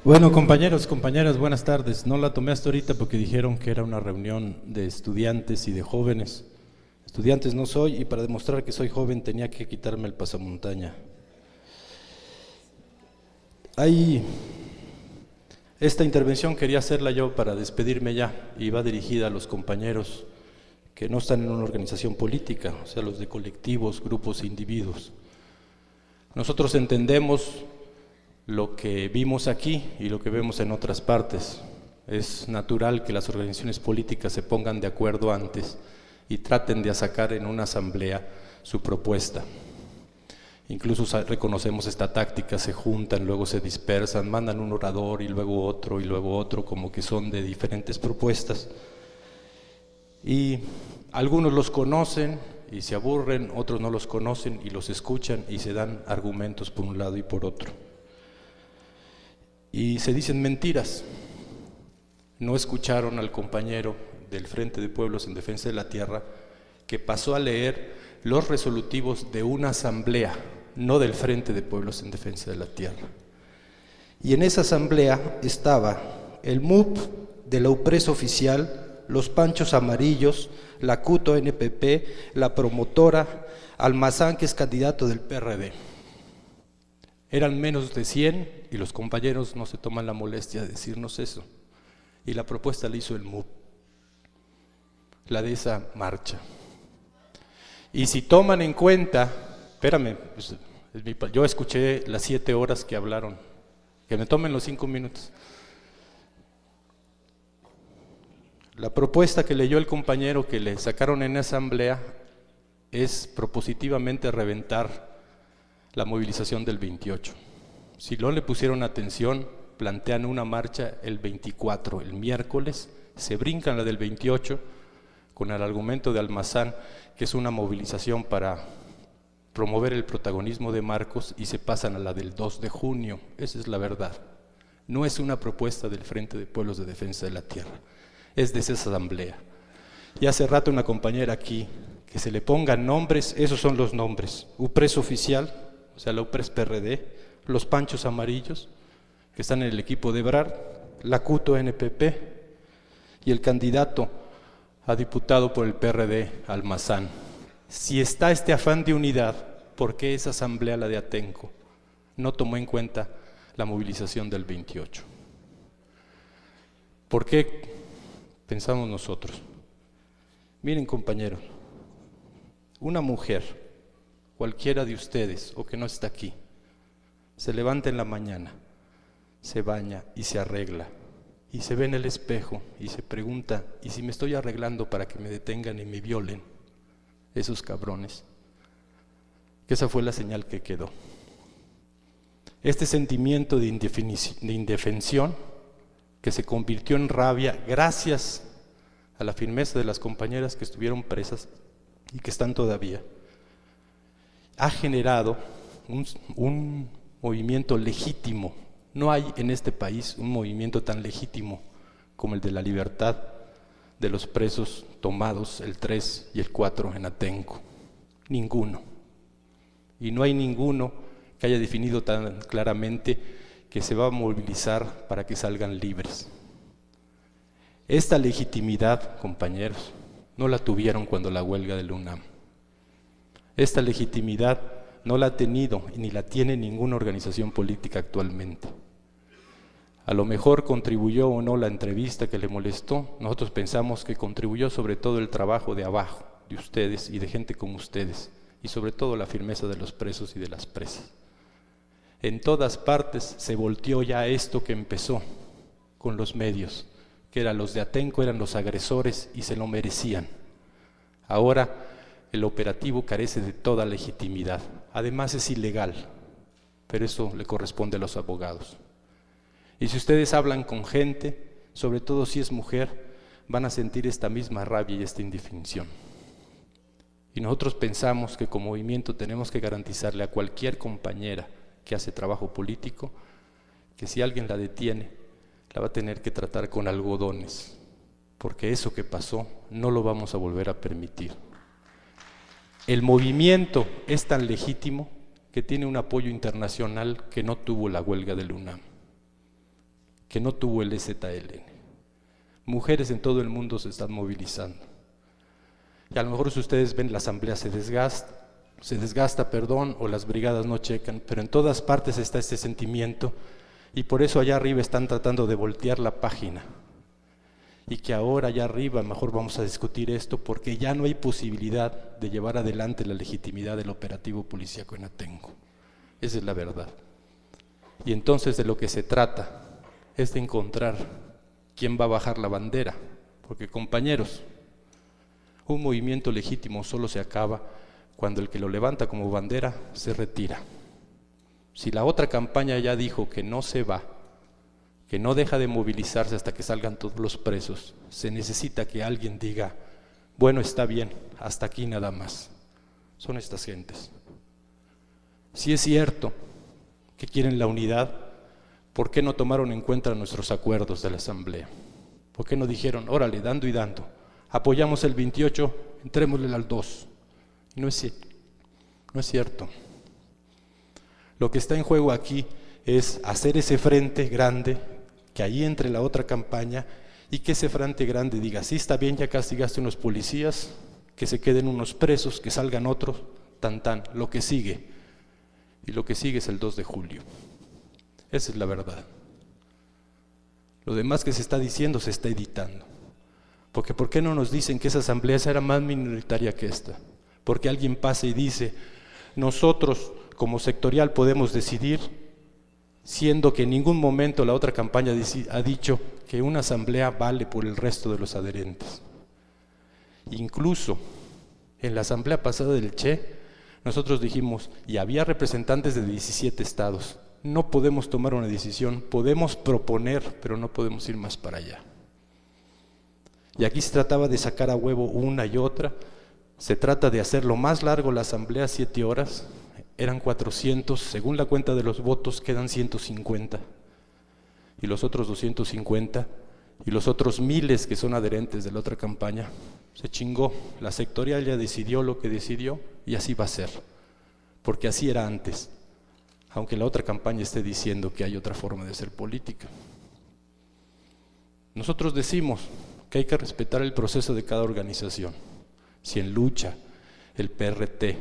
Bueno, compañeros, compañeras, buenas tardes. No la tomé hasta ahorita porque dijeron que era una reunión de estudiantes y de jóvenes. Estudiantes no soy y para demostrar que soy joven tenía que quitarme el pasamontaña. Esta intervención quería hacerla yo para despedirme ya y va dirigida a los compañeros que no están en una organización política, o sea, los de colectivos, grupos e individuos. Nosotros entendemos lo que vimos aquí y lo que vemos en otras partes. Es natural que las organizaciones políticas se pongan de acuerdo antes y traten de sacar en una asamblea su propuesta. Incluso reconocemos esta táctica, se juntan, luego se dispersan, mandan un orador y luego otro, como que son de diferentes propuestas. Y algunos los conocen y se aburren, otros no los conocen y los escuchan y se dan argumentos por un lado y por otro. Y se dicen mentiras. No escucharon al compañero del Frente de Pueblos en Defensa de la Tierra que pasó a leer los resolutivos de una asamblea, no del Frente de Pueblos en Defensa de la Tierra. Y en esa asamblea estaba el MUP de la UPRES oficial, los Panchos Amarillos, la CUTO NPP, la promotora, Almazán, que es candidato del PRD. Eran menos de 100 y los compañeros no se toman la molestia de decirnos eso. Y la propuesta la hizo el MUP, la de esa marcha. Y si toman en cuenta, espérame, yo escuché las 7 horas que hablaron, que me tomen los 5 minutos. La propuesta que leyó el compañero que le sacaron en asamblea es propositivamente reventar la movilización del 28. Si no le pusieron atención, plantean una marcha el 24, el miércoles, se brincan la del 28 con el argumento de Almazán, que es una movilización para promover el protagonismo de Marcos, y se pasan a la del 2 de junio. Esa es la verdad. No es una propuesta del Frente de Pueblos de Defensa de la Tierra, es de esa asamblea. Y hace rato una compañera aquí, que se le pongan nombres, esos son los nombres: UPRES oficial, o sea, la UPRES PRD, los Panchos Amarillos, que están en el equipo de Ebrard, la CUTO NPP y el candidato a diputado por el PRD, Almazán. Si está este afán de unidad, ¿por qué esa asamblea, la de Atenco, no tomó en cuenta la movilización del 28? ¿Por qué pensamos nosotros? Miren, compañeros, una mujer, cualquiera de ustedes o que no está aquí, se levanta en la mañana, se baña y se arregla y se ve en el espejo y se pregunta: ¿y si me estoy arreglando para que me detengan y me violen esos cabrones? Que esa fue la señal que quedó. Este sentimiento de indefensión que se convirtió en rabia gracias a la firmeza de las compañeras que estuvieron presas y que están todavía, ha generado un movimiento legítimo. No hay en este país un movimiento tan legítimo como el de la libertad de los presos tomados el 3 y el 4 en Atenco. Ninguno. Y no hay ninguno que haya definido tan claramente que se va a movilizar para que salgan libres. Esta legitimidad, compañeros, no la tuvieron cuando la huelga del UNAM. Esta legitimidad no la ha tenido ni la tiene ninguna organización política actualmente. A lo mejor contribuyó o no la entrevista que le molestó. Nosotros pensamos que contribuyó sobre todo el trabajo de abajo, de ustedes y de gente como ustedes, y sobre todo la firmeza de los presos y de las presas. En todas partes se volteó ya esto que empezó con los medios, que eran los de Atenco, eran los agresores y se lo merecían. Ahora el operativo carece de toda legitimidad. Además es ilegal, pero eso le corresponde a los abogados. Y si ustedes hablan con gente, sobre todo si es mujer, van a sentir esta misma rabia y esta indefensión. Y nosotros pensamos que como movimiento tenemos que garantizarle a cualquier compañera que hace trabajo político que si alguien la detiene, la va a tener que tratar con algodones, porque eso que pasó no lo vamos a volver a permitir. El movimiento es tan legítimo que tiene un apoyo internacional que no tuvo la huelga del UNAM. que no tuvo el EZLN. Mujeres en todo el mundo se están movilizando. Y a lo mejor si ustedes ven la asamblea se desgasta, o las brigadas no checan, pero en todas partes está este sentimiento y por eso allá arriba están tratando de voltear la página. Y que ahora allá arriba mejor vamos a discutir esto porque ya no hay posibilidad de llevar adelante la legitimidad del operativo policíaco en Atenco. Esa es la verdad. Y entonces de lo que se trata es de encontrar quién va a bajar la bandera, porque compañeros, un movimiento legítimo solo se acaba cuando el que lo levanta como bandera se retira. Si la otra campaña ya dijo que no se va, que no deja de movilizarse hasta que salgan todos los presos, se necesita que alguien diga, bueno, está bien, hasta aquí nada más. Son estas gentes. Si es cierto que quieren la unidad, ¿por qué no tomaron en cuenta nuestros acuerdos de la asamblea? ¿Por qué no dijeron, órale, dando y dando, apoyamos el 28, entrémosle al 2? Y no es cierto. Lo que está en juego aquí es hacer ese frente grande, que ahí entre la otra campaña, y que ese frente grande diga, sí, está bien, ya castigaste unos policías, que se queden unos presos, que salgan otros, lo que sigue. Y lo que sigue es el 2 de julio. Esa es la verdad. Lo demás que se está diciendo se está editando. Porque ¿por qué no nos dicen que esa asamblea era más minoritaria que esta? Porque alguien pasa y dice, nosotros como sectorial podemos decidir, siendo que en ningún momento la otra campaña ha dicho que una asamblea vale por el resto de los adherentes. Incluso en la asamblea pasada del Che, nosotros dijimos, y había representantes de 17 estados, no podemos tomar una decisión, podemos proponer, pero no podemos ir más para allá. Y aquí se trataba de sacar a huevo una y otra, se trata de hacerlo más largo la asamblea, 7 horas, eran 400, según la cuenta de los votos quedan 150, y los otros 250, y los otros miles que son adherentes de la otra campaña, se chingó, la sectorial ya decidió lo que decidió, y así va a ser, porque así era antes, aunque la otra campaña esté diciendo que hay otra forma de hacer política. Nosotros decimos que hay que respetar el proceso de cada organización. Si en Lucha, el PRT,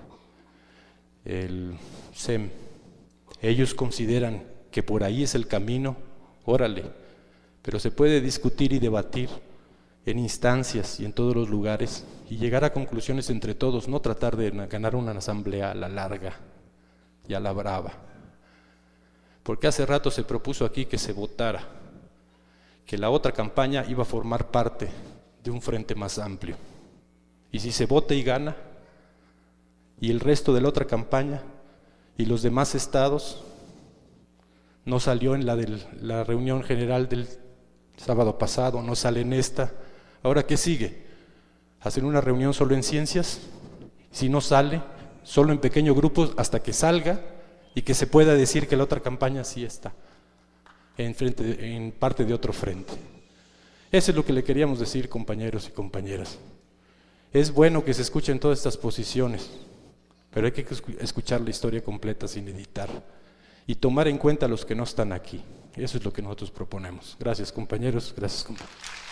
el SEM, ellos consideran que por ahí es el camino, órale, pero se puede discutir y debatir en instancias y en todos los lugares y llegar a conclusiones entre todos, no tratar de ganar una asamblea a la larga y a la brava. Porque hace rato se propuso aquí que se votara, que la otra campaña iba a formar parte de un frente más amplio. Y si se vota y gana, y el resto de la otra campaña y los demás estados no salió en la reunión general del sábado pasado, no sale en esta, ¿ahora qué sigue? ¿Hacer una reunión solo en ciencias? Si no sale, solo en pequeños grupos hasta que salga y que se pueda decir que la otra campaña sí está en parte de otro frente. Eso es lo que le queríamos decir, compañeros y compañeras. Es bueno que se escuchen todas estas posiciones, pero hay que escuchar la historia completa sin editar y tomar en cuenta a los que no están aquí. Eso es lo que nosotros proponemos. Gracias, compañeros. Gracias, compañeros.